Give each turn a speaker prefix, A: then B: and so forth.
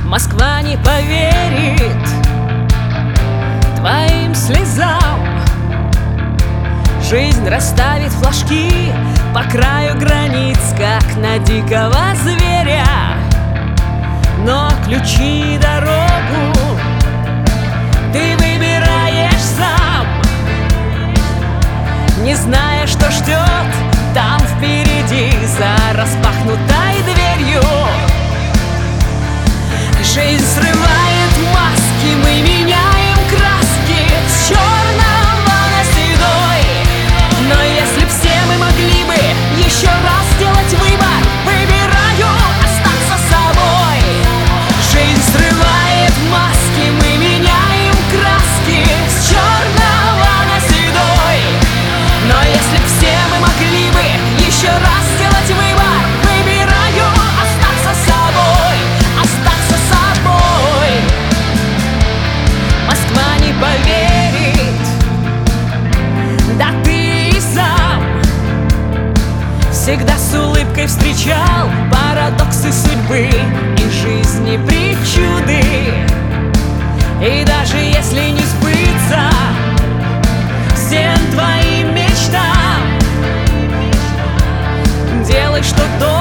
A: Москва не поверит твоим слезам. Жизнь расставит флажки по краю границ, как на дикого зверя. Но ключи и дорогу ты выбираешь сам, не зная, что ждет там впереди за распахнутой дверью. Жизнь срывает маски, мы меняем краски с черного на седой. Но если все мы могли бы еще раз сделать выбор, выбираю остаться собой. Жизнь срывает маски, мы меняем краски с черного на седой. Но если все мы могли бы еще раз сделать выбор, выбираю остаться собой, остаться собой. Москва не поверит, да ты и сам всегда с улыбкой встречал парадоксы судьбы и жизни причуды. И даже если не сбыться всем твоим мечтам, делай, что должен.